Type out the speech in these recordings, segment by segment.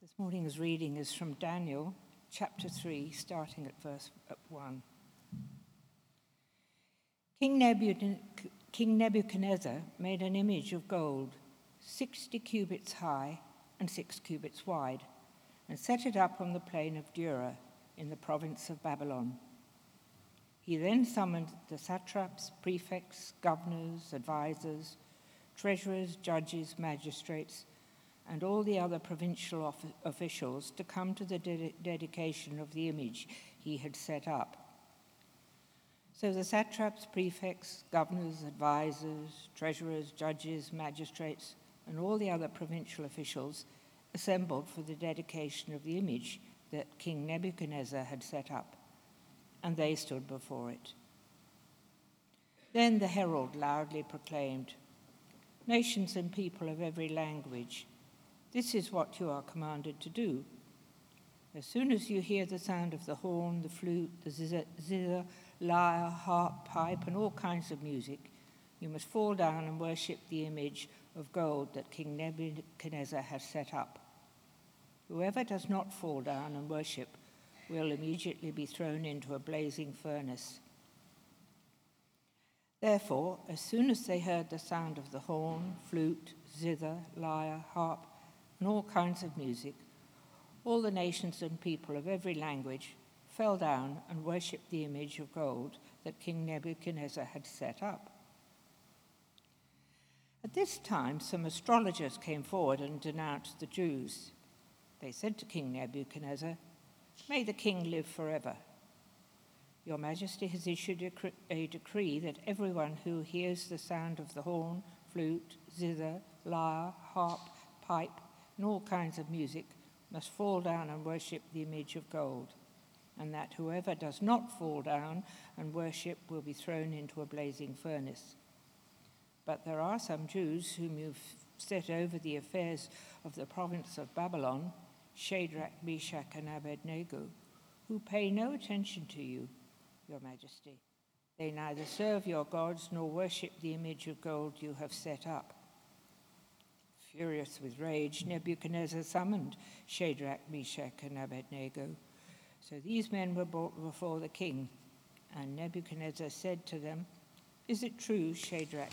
This morning's reading is from Daniel chapter 3, starting at verse 1. King Nebuchadnezzar made an image of gold, 60 cubits high and 6 cubits wide, and set it up on the plain of Dura in the province of Babylon. He then summoned the satraps, prefects, governors, advisors, treasurers, judges, magistrates, and all the other provincial officials to come to the dedication of the image he had set up. So the satraps, prefects, governors, advisors, treasurers, judges, magistrates, and all the other provincial officials assembled for the dedication of the image that King Nebuchadnezzar had set up, and they stood before it. Then the herald loudly proclaimed, "Nations and people of every language, this is what you are commanded to do. As soon as you hear the sound of the horn, the flute, the zither, lyre, harp, pipe, and all kinds of music, you must fall down and worship the image of gold that King Nebuchadnezzar has set up. Whoever does not fall down and worship will immediately be thrown into a blazing furnace." Therefore, as soon as they heard the sound of the horn, flute, zither, lyre, harp, and all kinds of music, all the nations and people of every language fell down and worshipped the image of gold that King Nebuchadnezzar had set up. At this time, some astrologers came forward and denounced the Jews. They said to King Nebuchadnezzar, "May the king live forever. Your Majesty has issued a decree that everyone who hears the sound of the horn, flute, zither, lyre, harp, pipe, and all kinds of music must fall down and worship the image of gold, and that whoever does not fall down and worship will be thrown into a blazing furnace. But there are some Jews whom you've set over the affairs of the province of Babylon, Shadrach, Meshach, and Abednego, who pay no attention to you, Your Majesty. They neither serve your gods nor worship the image of gold you have set up." Furious with rage, Nebuchadnezzar summoned Shadrach, Meshach, and Abednego. So these men were brought before the king, and Nebuchadnezzar said to them, "Is it true, Shadrach,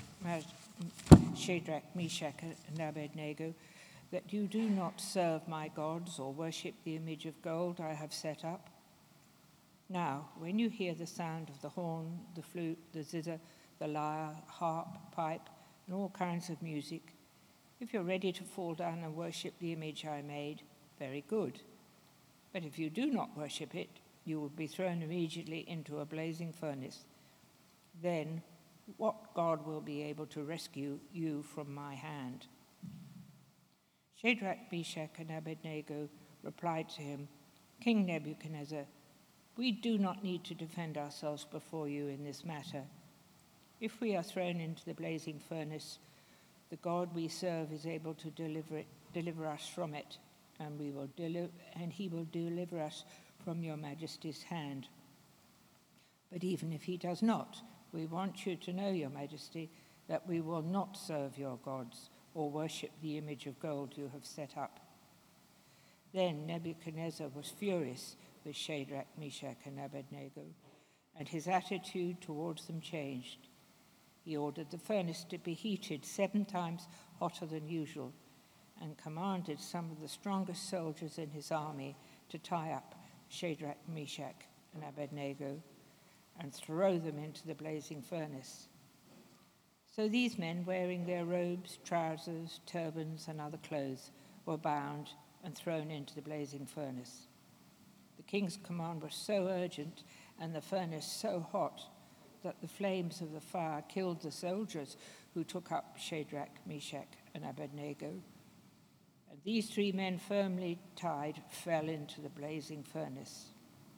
Meshach, and Abednego, that you do not serve my gods or worship the image of gold I have set up? Now, when you hear the sound of the horn, the flute, the zither, the lyre, harp, pipe, and all kinds of music, if you're ready to fall down and worship the image I made, very good. But if you do not worship it, you will be thrown immediately into a blazing furnace. Then what God will be able to rescue you from my hand?" Shadrach, Meshach, and Abednego replied to him, "King Nebuchadnezzar, we do not need to defend ourselves before you in this matter. If we are thrown into the blazing furnace, the God we serve is able to deliver us from it, and he will deliver us from your Majesty's hand. But even if he does not, we want you to know, Your Majesty, that we will not serve your gods or worship the image of gold you have set up." Then Nebuchadnezzar was furious with Shadrach, Meshach, and Abednego, and his attitude towards them changed. He ordered the furnace to be heated 7 times hotter than usual, and commanded some of the strongest soldiers in his army to tie up Shadrach, Meshach, and Abednego and throw them into the blazing furnace. So these men, wearing their robes, trousers, turbans, and other clothes, were bound and thrown into the blazing furnace. The king's command was so urgent and the furnace so hot that the flames of the fire killed the soldiers who took up Shadrach, Meshach, and Abednego. And these 3 men, firmly tied, fell into the blazing furnace.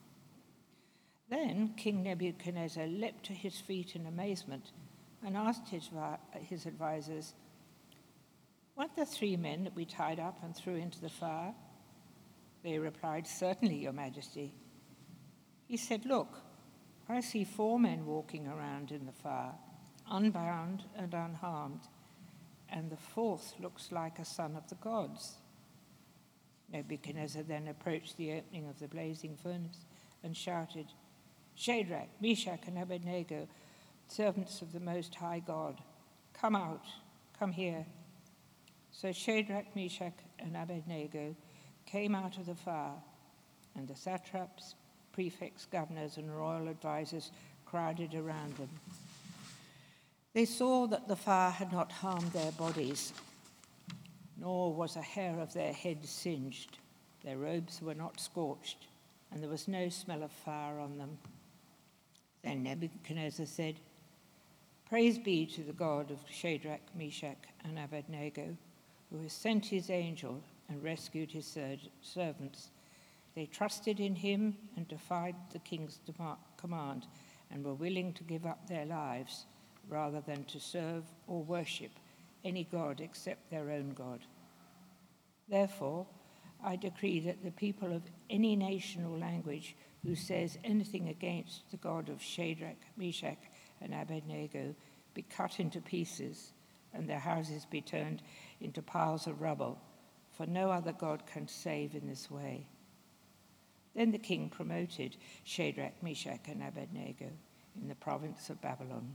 Then King Nebuchadnezzar leapt to his feet in amazement and asked his advisors, "Weren't there 3 men that we tied up and threw into the fire?" They replied, "Certainly, Your Majesty." He said, "Look, I see 4 men walking around in the fire, unbound and unharmed, and the 4th looks like a son of the gods." Nebuchadnezzar then approached the opening of the blazing furnace and shouted, "Shadrach, Meshach, and Abednego, servants of the Most High God, come out, come here." So Shadrach, Meshach, and Abednego came out of the fire, and the satraps, prefects, governors, and royal advisers crowded around them. They saw that the fire had not harmed their bodies, nor was a hair of their heads singed. Their robes were not scorched, and there was no smell of fire on them. Then Nebuchadnezzar said, "Praise be to the God of Shadrach, Meshach, and Abednego, who has sent his angel and rescued his servants. They trusted in him and defied the king's command and were willing to give up their lives rather than to serve or worship any god except their own God. Therefore, I decree that the people of any nation or language who says anything against the God of Shadrach, Meshach, and Abednego be cut into pieces, and their houses be turned into piles of rubble, for no other God can save in this way." Then the king promoted Shadrach, Meshach, and Abednego in the province of Babylon.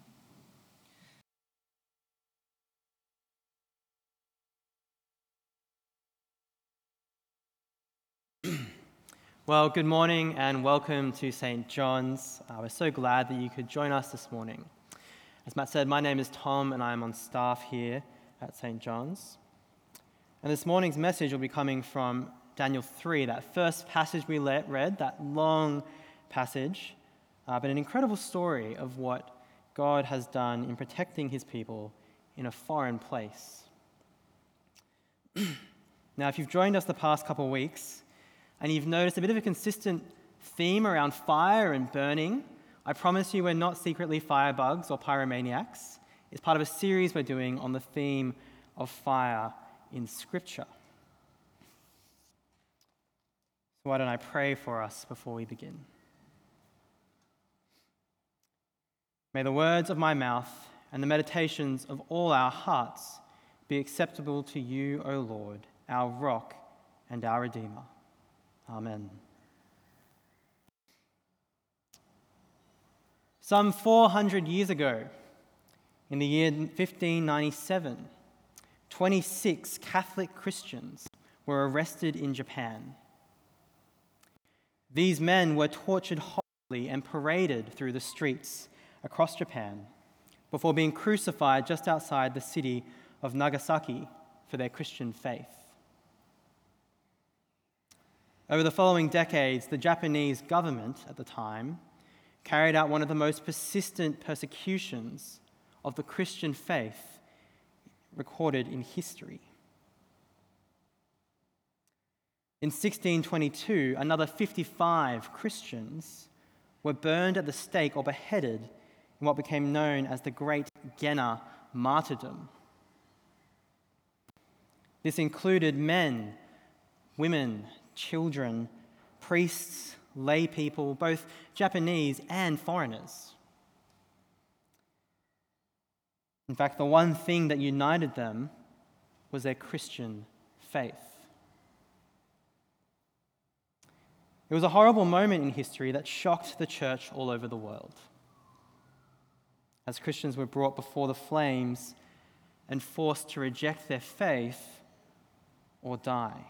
Well, good morning and welcome to St. John's. We're so glad that you could join us this morning. As Matt said, my name is Tom and I'm on staff here at St. John's. And this morning's message will be coming from Daniel 3, that first passage we read, that long passage, but an incredible story of what God has done in protecting his people in a foreign place. Now, if you've joined us the past couple of weeks, and you've noticed a bit of a consistent theme around fire and burning, I promise you we're not secretly firebugs or pyromaniacs. It's part of a series we're doing on the theme of fire in Scripture. So why don't I pray for us before we begin? May the words of my mouth and the meditations of all our hearts be acceptable to you, O Lord, our rock and our Redeemer. Amen. Some 400 years ago, in the year 1597, 26 Catholic Christians were arrested in Japan. These men were tortured horribly and paraded through the streets across Japan before being crucified just outside the city of Nagasaki for their Christian faith. Over the following decades, the Japanese government at the time carried out one of the most persistent persecutions of the Christian faith recorded in history. In 1622, another 55 Christians were burned at the stake or beheaded in what became known as the Great Genna Martyrdom. This included men, women, children, priests, lay people, both Japanese and foreigners. In fact, the one thing that united them was their Christian faith. It was a horrible moment in history that shocked the church all over the world, as Christians were brought before the flames and forced to reject their faith or die.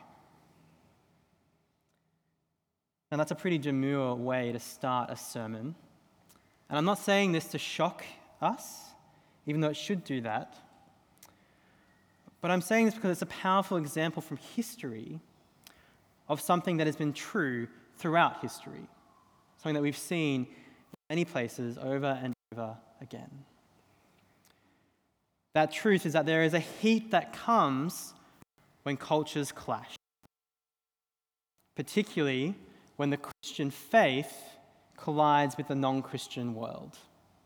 And that's a pretty demure way to start a sermon. And I'm not saying this to shock us, even though it should do that. But I'm saying this because it's a powerful example from history of something that has been true throughout history, something that we've seen in many places over and over again. That truth is that there is a heat that comes when cultures clash, particularly when the Christian faith collides with the non-Christian world.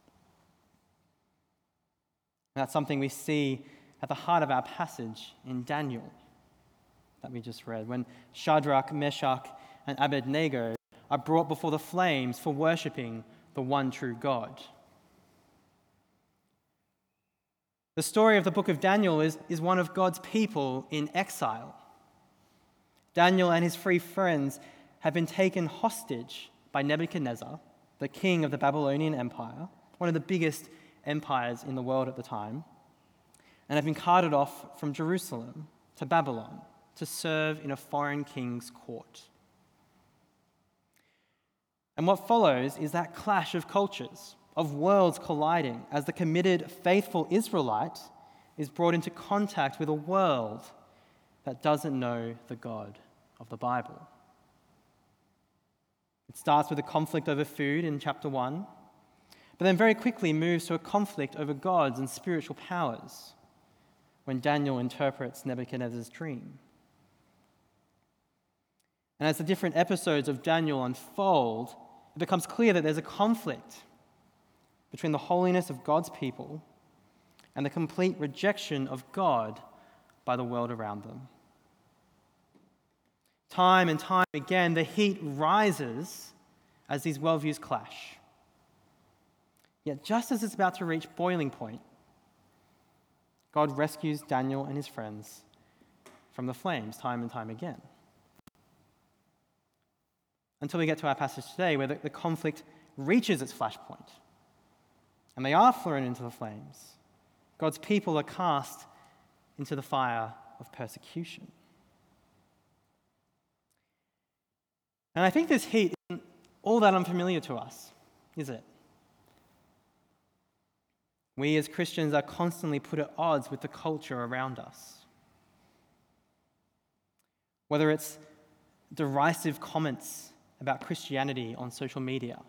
And that's something we see at the heart of our passage in Daniel that we just read, when Shadrach, Meshach, and Abednego are brought before the flames for worshipping the one true God. The story of the book of Daniel is one of God's people in exile. Daniel and his three friends have been taken hostage by Nebuchadnezzar, the king of the Babylonian Empire, one of the biggest empires in the world at the time, and have been carted off from Jerusalem to Babylon to serve in a foreign king's court. And what follows is that clash of cultures, of worlds colliding, as the committed, faithful Israelite is brought into contact with a world that doesn't know the God of the Bible. It starts with a conflict over food in chapter 1, but then very quickly moves to a conflict over gods and spiritual powers when Daniel interprets Nebuchadnezzar's dream. And as the different episodes of Daniel unfold, it becomes clear that there's a conflict between the holiness of God's people and the complete rejection of God by the world around them. Time and time again, the heat rises as these worldviews clash. Yet just as it's about to reach boiling point, God rescues Daniel and his friends from the flames time and time again. Until we get to our passage today, where the conflict reaches its flashpoint, and they are thrown into the flames. God's people are cast into the fire of persecution. And I think this heat isn't all that unfamiliar to us, is it? We as Christians are constantly put at odds with the culture around us. Whether it's derisive comments about Christianity on social media,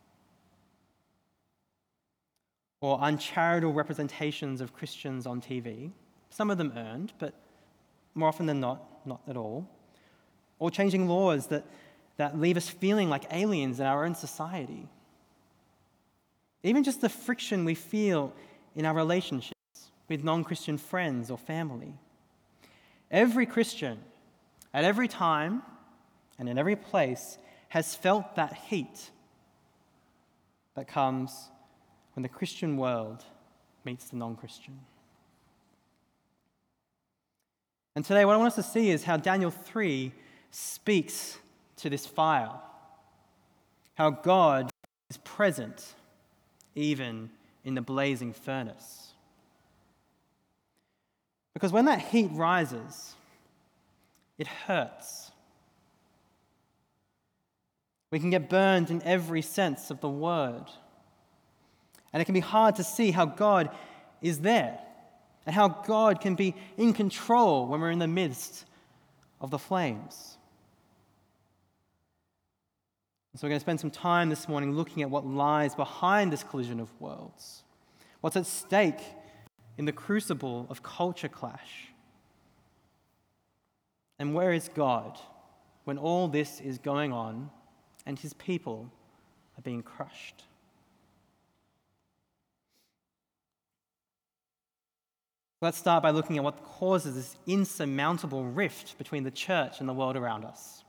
or uncharitable representations of Christians on TV, some of them earned, but more often than not at all, or changing laws that leave us feeling like aliens in our own society. Even just the friction we feel in our relationships with non-Christian friends or family. Every Christian, at every time and in every place, has felt that heat that comes when the Christian world meets the non-Christian. And today what I want us to see is how Daniel 3 speaks to this fire, how God is present even in the blazing furnace. Because when that heat rises, it hurts. We can get burned in every sense of the word. And it can be hard to see how God is there and how God can be in control when we're in the midst of the flames. And so we're going to spend some time this morning looking at what lies behind this collision of worlds. What's at stake in the crucible of culture clash? And where is God when all this is going on and his people are being crushed? Let's start by looking at what causes this insurmountable rift between the church and the world around us.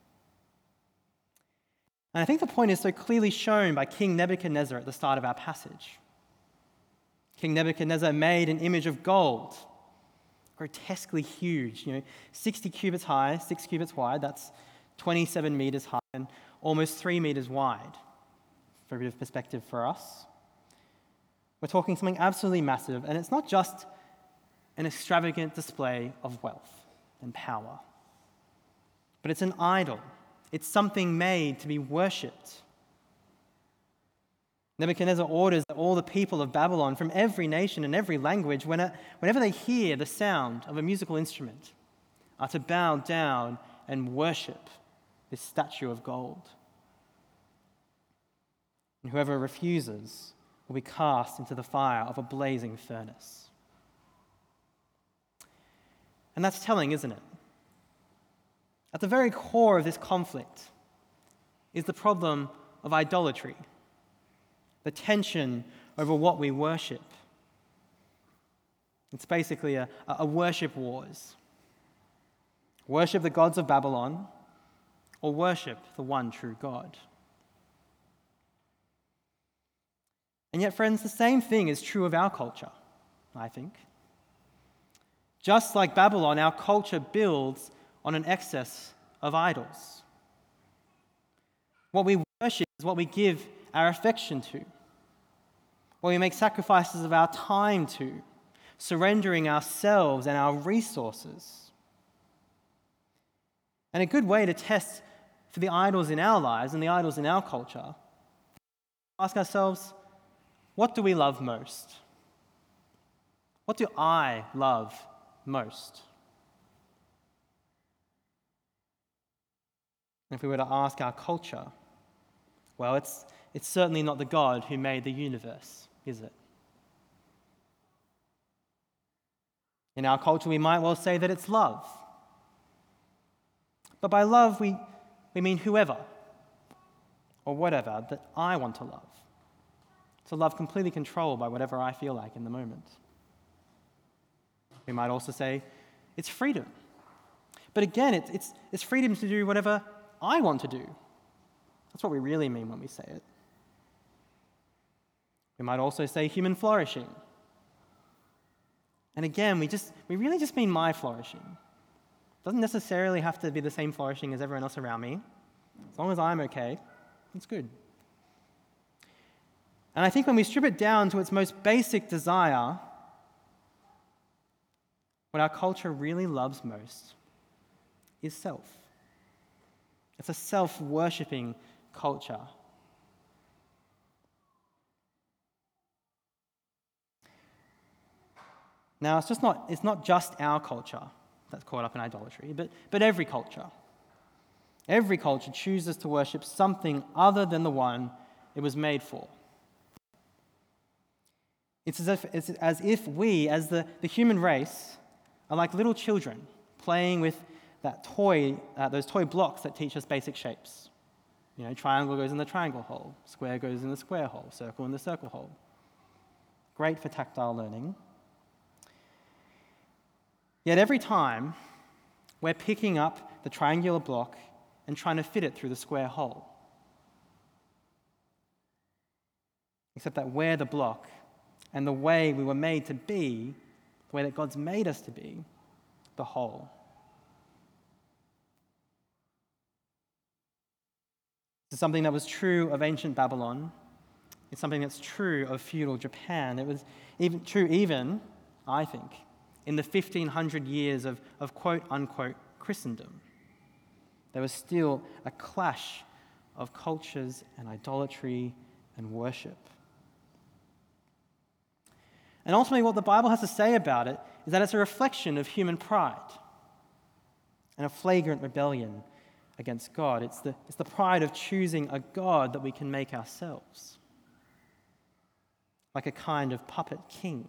And I think the point is so clearly shown by King Nebuchadnezzar at the start of our passage. King Nebuchadnezzar made an image of gold, grotesquely huge, 60 cubits high, 6 cubits wide, that's 27 meters high and almost 3 meters wide. For a bit of perspective for us, we're talking something absolutely massive, and it's not just an extravagant display of wealth and power, but it's an idol. It's something made to be worshipped. Nebuchadnezzar orders that all the people of Babylon from every nation and every language, whenever they hear the sound of a musical instrument, are to bow down and worship this statue of gold. And whoever refuses will be cast into the fire of a blazing furnace. And that's telling, isn't it? At the very core of this conflict is the problem of idolatry, the tension over what we worship. It's basically a worship wars. Worship the gods of Babylon or worship the one true God. And yet, friends, the same thing is true of our culture, I think. Just like Babylon, our culture builds on an excess of idols. What we worship is what we give our affection to, what we make sacrifices of our time to, surrendering ourselves and our resources. And a good way to test for the idols in our lives and the idols in our culture, ask ourselves, what do we love most? What do I love most? And if we were to ask our culture, well, it's certainly not the God who made the universe, is it? In our culture, we might well say that it's love. But by love, we mean whoever or whatever that I want to love. It's a love completely controlled by whatever I feel like in the moment. We might also say it's freedom. But again, it's freedom to do whatever I want to do. That's what we really mean when we say it. We might also say human flourishing. And again, we really just mean my flourishing. It doesn't necessarily have to be the same flourishing as everyone else around me. As long as I'm okay, it's good. And I think when we strip it down to its most basic desire, what our culture really loves most is self. It's a self-worshipping culture. Now, it's not just our culture that's caught up in idolatry, but every culture. Every culture chooses to worship something other than the one it was made for. It's as if we, as the human race, are like little children playing with those toy blocks that teach us basic shapes. You know, triangle goes in the triangle hole, square goes in the square hole, circle in the circle hole. Great for tactile learning. Yet every time, we're picking up the triangular block and trying to fit it through the square hole. Except that we're the block, and the way we were made to be, the way that God's made us to be, the whole. This is something that was true of ancient Babylon. It's something that's true of feudal Japan. It was true, I think, in the 1500 years of quote-unquote Christendom. There was still a clash of cultures and idolatry and worship. And ultimately what the Bible has to say about it is that it's a reflection of human pride and a flagrant rebellion against God. It's the pride of choosing a God that we can make ourselves, like a kind of puppet king.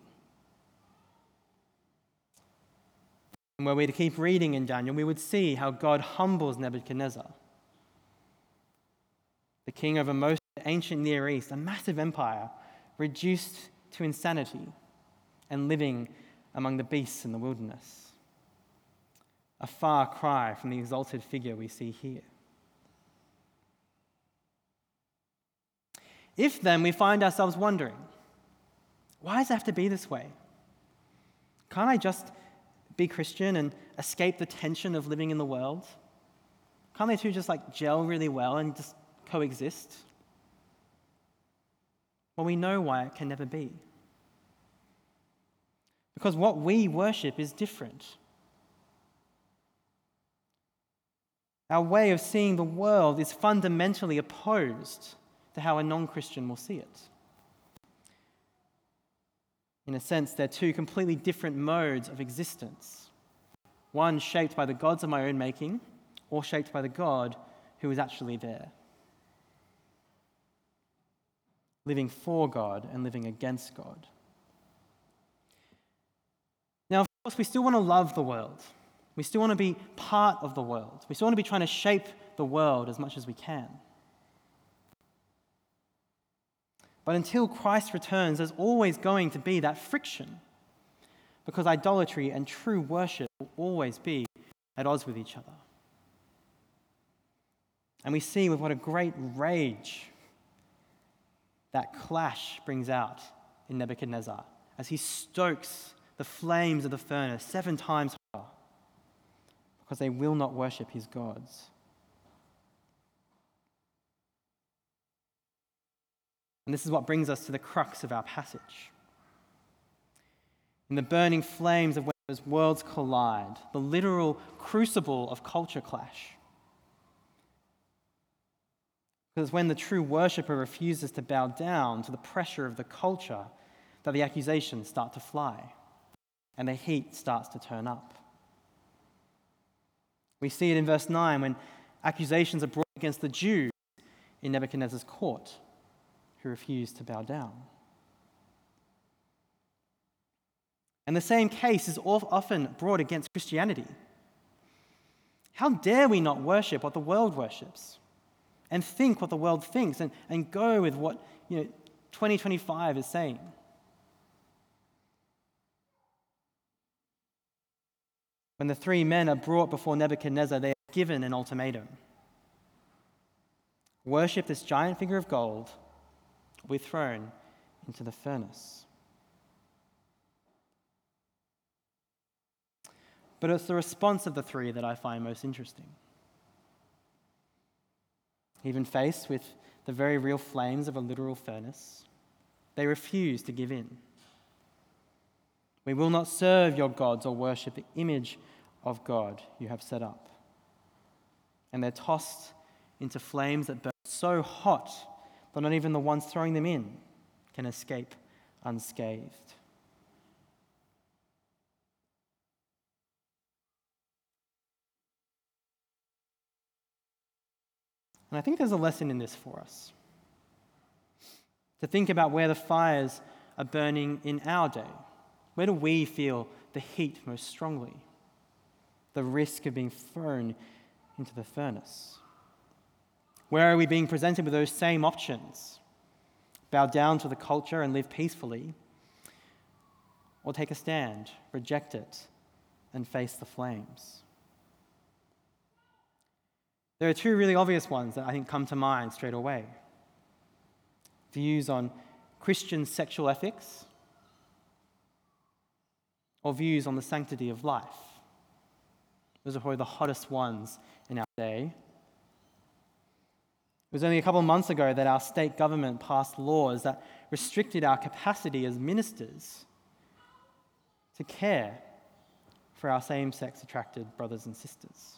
And were we to keep reading in Daniel, we would see how God humbles Nebuchadnezzar, the king of a most ancient Near East, a massive empire reduced to insanity and living among the beasts in the wilderness. A far cry from the exalted figure we see here. If then we find ourselves wondering, why does it have to be this way? Can't I just be Christian and escape the tension of living in the world? Can't they two just gel really well and just coexist? Well, we know why it can never be. Because what we worship is different. Our way of seeing the world is fundamentally opposed to how a non-Christian will see it. In a sense, they're two completely different modes of existence. One shaped by the gods of my own making, or shaped by the God who is actually there. Living for God and living against God. Now, of course, we still want to love the world. We still want to be part of the world. We still want to be trying to shape the world as much as we can. But until Christ returns, there's always going to be that friction, because idolatry and true worship will always be at odds with each other. And we see with what a great rage that clash brings out in Nebuchadnezzar as he stokes the flames of the furnace 7 times hotter. because they will not worship his gods. And this is what brings us to the crux of our passage. In the burning flames of when those worlds collide, the literal crucible of culture clash. Because when the true worshipper refuses to bow down to the pressure of the culture, that the accusations start to fly and the heat starts to turn up. We see it in verse 9 when accusations are brought against the Jews in Nebuchadnezzar's court who refused to bow down. And the same case is often brought against Christianity. How dare we not worship what the world worships and think what the world thinks and go with what 2025 is saying? When the three men are brought before Nebuchadnezzar, they are given an ultimatum. Worship this giant figure of gold, or be thrown into the furnace. But it's the response of the three that I find most interesting. Even faced with the very real flames of a literal furnace, they refuse to give in. We will not serve your gods or worship the image of God you have set up. And they're tossed into flames that burn so hot that not even the ones throwing them in can escape unscathed. And I think there's a lesson in this for us. To think about where the fires are burning in our day. Where do we feel the heat most strongly? The risk of being thrown into the furnace. Where are we being presented with those same options? Bow down to the culture and live peacefully, or take a stand, reject it, and face the flames? There are two really obvious ones that I think come to mind straight away. Views on Christian sexual ethics, or views on the sanctity of life. Those are probably the hottest ones in our day. It was only a couple of months ago that our state government passed laws that restricted our capacity as ministers to care for our same-sex attracted brothers and sisters.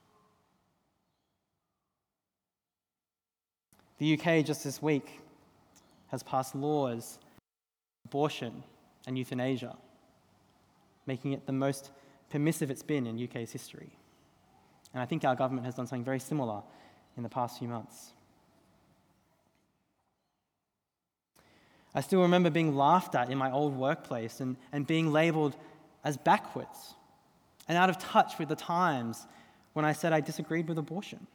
The UK just this week has passed laws on abortion and euthanasia, making it the most permissive it's been in UK's history. And I think our government has done something very similar in the past few months. I still remember being laughed at in my old workplace and being labelled as backwards and out of touch with the times when I said I disagreed with abortion.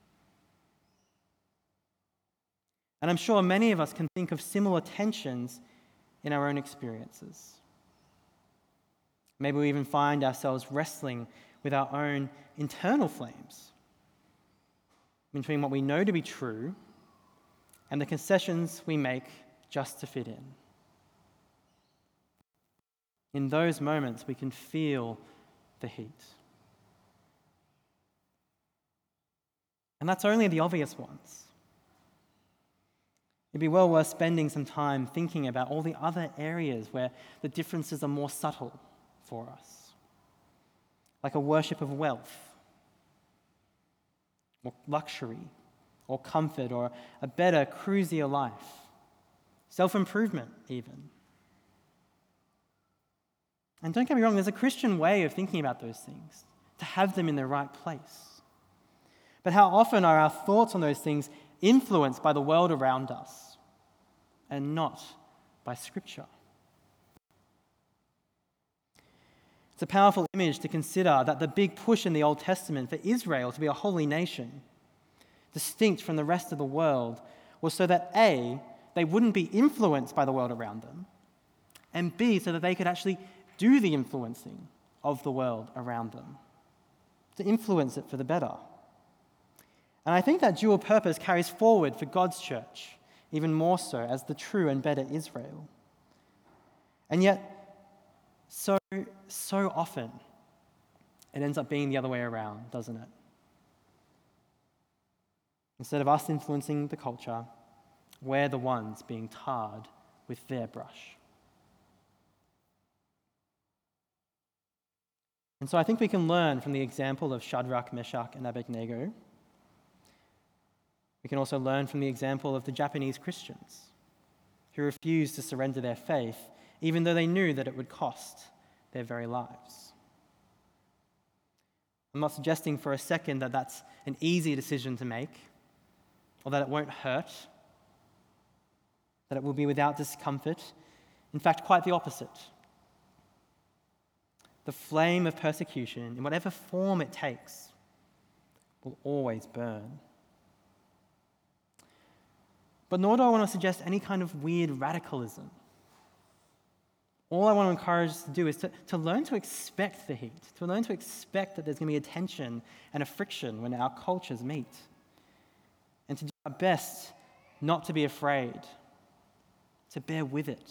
And I'm sure many of us can think of similar tensions in our own experiences. Maybe we even find ourselves wrestling with our own internal flames between what we know to be true and the concessions we make just to fit in. In those moments, we can feel the heat. And that's only the obvious ones. It'd be well worth spending some time thinking about all the other areas where the differences are more subtle for us, like a worship of wealth, or luxury, or comfort, or a better, cruisier life, self-improvement even. And don't get me wrong, there's a Christian way of thinking about those things, to have them in their right place. But how often are our thoughts on those things influenced by the world around us and not by Scripture? It's a powerful image to consider that the big push in the Old Testament for Israel to be a holy nation, distinct from the rest of the world, was so that A, they wouldn't be influenced by the world around them, and B, so that they could actually do the influencing of the world around them, to influence it for the better. And I think that dual purpose carries forward for God's church, even more so as the true and better Israel. And yet, so often, it ends up being the other way around, doesn't it? Instead of us influencing the culture, we're the ones being tarred with their brush. And so I think we can learn from the example of Shadrach, Meshach, and Abednego. We can also learn from the example of the Japanese Christians who refused to surrender their faith, even though they knew that it would cost their very lives. I'm not suggesting for a second that that's an easy decision to make, or that it won't hurt, that it will be without discomfort. In fact, quite the opposite. The flame of persecution, in whatever form it takes, will always burn. But nor do I want to suggest any kind of weird radicalism. All I want to encourage us to do is to learn to expect the heat, to learn to expect that there's going to be a tension and a friction when our cultures meet, and to do our best not to be afraid, to bear with it.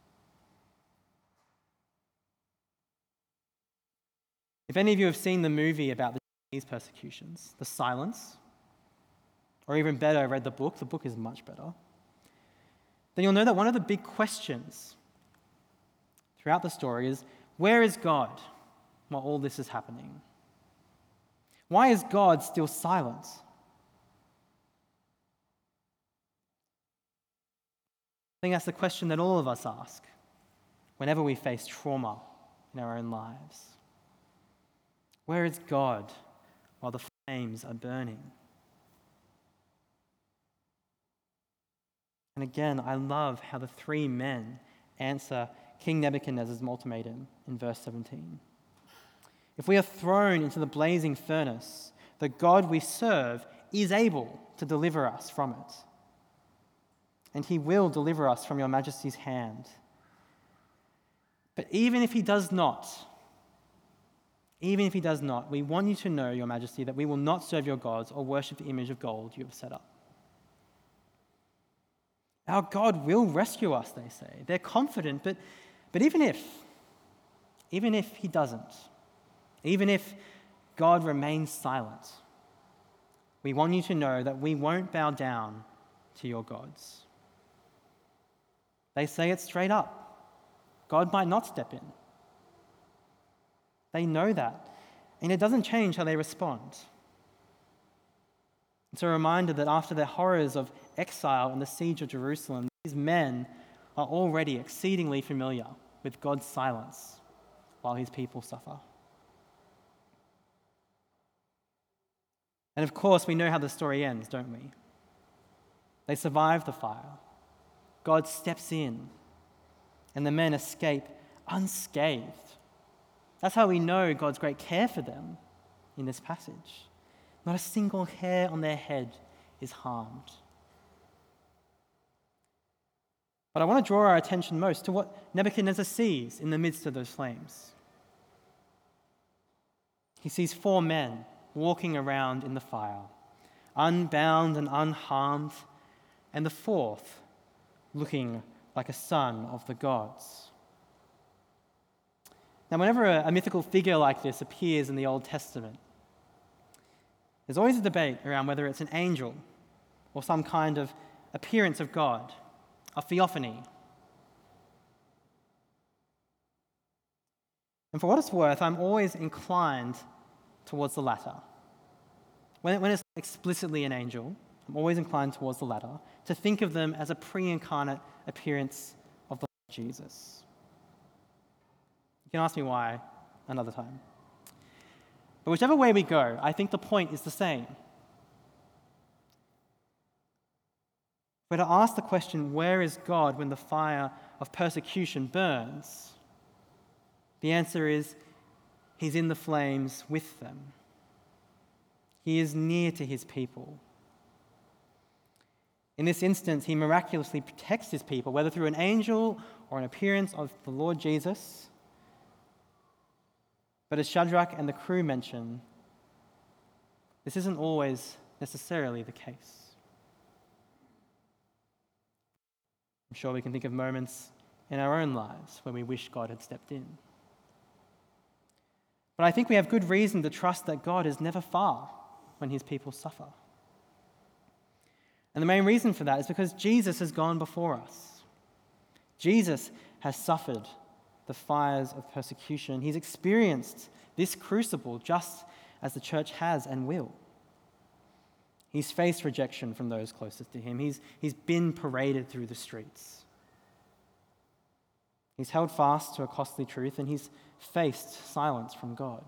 If any of you have seen the movie about the Japanese persecutions, The Silence, or even better, read the book is much better, then you'll know that one of the big questions throughout the story is, where is God while all this is happening? Why is God still silent? I think that's the question that all of us ask whenever we face trauma in our own lives. Where is God while the flames are burning? And again, I love how the three men answer King Nebuchadnezzar's ultimatum in verse 17. If we are thrown into the blazing furnace, the God we serve is able to deliver us from it. And he will deliver us from your majesty's hand. But even if he does not, we want you to know, your majesty, that we will not serve your gods or worship the image of gold you have set up. Our God will rescue us, they say. They're confident, but even if he doesn't, even if God remains silent, we want you to know that we won't bow down to your gods. They say it straight up. God might not step in. They know that, and it doesn't change how they respond. It's a reminder that after the horrors of exile and the siege of Jerusalem, these men are already exceedingly familiar with God's silence while his people suffer. And of course, we know how the story ends, don't we? They survive the fire. God steps in, and the men escape unscathed. That's how we know God's great care for them in this passage. Not a single hair on their head is harmed. But I want to draw our attention most to what Nebuchadnezzar sees in the midst of those flames. He sees 4 men walking around in the fire, unbound and unharmed, and the 4th looking like a son of the gods. Now, whenever a mythical figure like this appears in the Old Testament, there's always a debate around whether it's an angel or some kind of appearance of God, a theophany. And for what it's worth, I'm always inclined towards the latter. When it's explicitly an angel, I'm always inclined towards the latter, to think of them as a pre-incarnate appearance of the Lord Jesus. You can ask me why another time. But whichever way we go, I think the point is the same. We're to ask the question, where is God when the fire of persecution burns? The answer is, he's in the flames with them. He is near to his people. In this instance, he miraculously protects his people, whether through an angel or an appearance of the Lord Jesus. But as Shadrach and the crew mention, this isn't always necessarily the case. I'm sure we can think of moments in our own lives when we wish God had stepped in. But I think we have good reason to trust that God is never far when his people suffer. And the main reason for that is because Jesus has gone before us. Jesus has suffered the fires of persecution. He's experienced this crucible just as the church has and will. He's faced rejection from those closest to him. He's been paraded through the streets. He's held fast to a costly truth, and he's faced silence from God.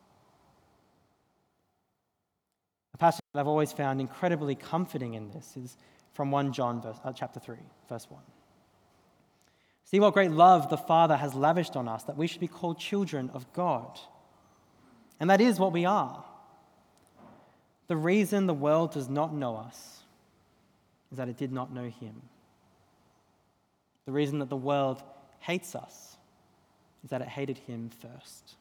A passage that I've always found incredibly comforting in this is from 1 John chapter 3, verse 1. See what great love the Father has lavished on us, that we should be called children of God. And that is what we are. The reason the world does not know us is that it did not know him. The reason that the world hates us is that it hated him first.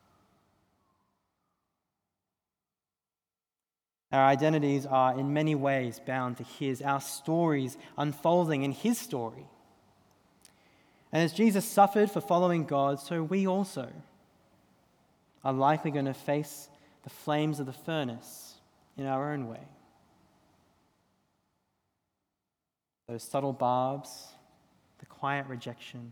Our identities are in many ways bound to his, our stories unfolding in his story. And as Jesus suffered for following God, so we also are likely going to face the flames of the furnace in our own way. Those subtle barbs, the quiet rejection.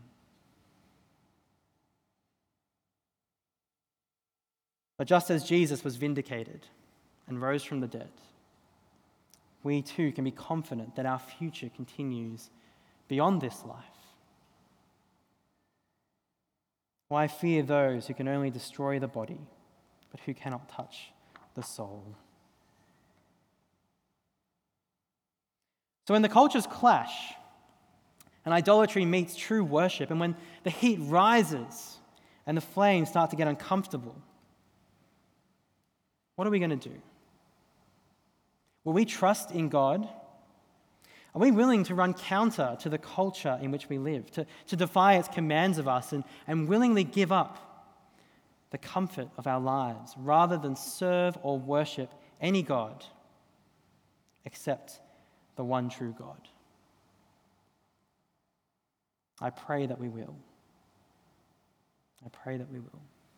But just as Jesus was vindicated and rose from the dead, we too can be confident that our future continues beyond this life. Why fear those who can only destroy the body, but who cannot touch the soul? So when the cultures clash and idolatry meets true worship, and when the heat rises and the flames start to get uncomfortable, what are we going to do? Will we trust in God? Are we willing to run counter to the culture in which we live, to defy its commands of us and willingly give up the comfort of our lives rather than serve or worship any God except the one true God? I pray that we will. I pray that we will.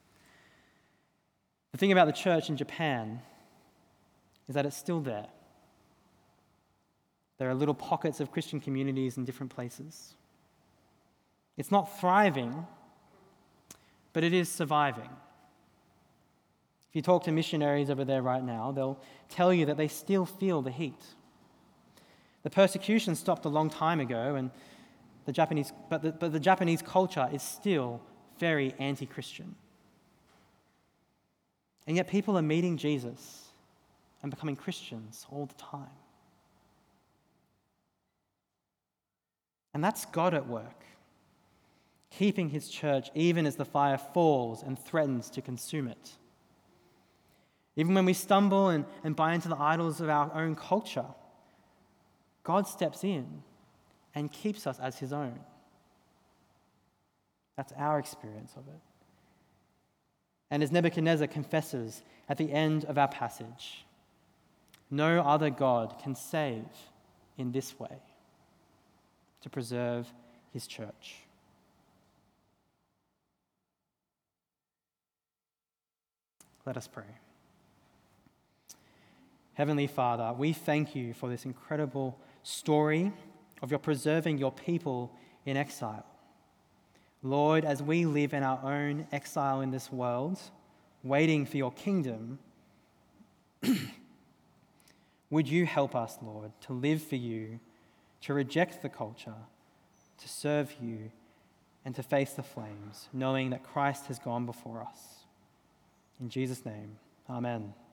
The thing about the church in Japan is that it's still there. There are little pockets of Christian communities in different places. It's not thriving, but it is surviving. If you talk to missionaries over there right now, they'll tell you that they still feel the heat. The persecution stopped a long time ago, and the Japanese culture is still very anti-Christian. And yet people are meeting Jesus and becoming Christians all the time. And that's God at work, keeping his church even as the fire falls and threatens to consume it. Even when we stumble and buy into the idols of our own culture, God steps in and keeps us as his own. That's our experience of it. And as Nebuchadnezzar confesses at the end of our passage, no other God can save in this way, to preserve his church. Let us pray. Heavenly Father, we thank you for this incredible story of your preserving your people in exile. Lord, as we live in our own exile in this world, waiting for your kingdom, would you help us, Lord, to live for you, to reject the culture, to serve you, and to face the flames, knowing that Christ has gone before us. In Jesus' name, amen.